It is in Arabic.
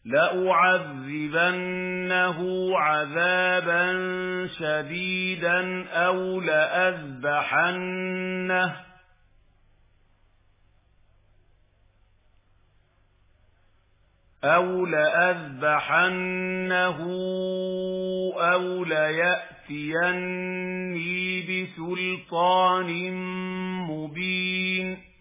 لأعذبنه عذابا شديدا أو لأذبحنه أو ليأتيني بسلطان مبين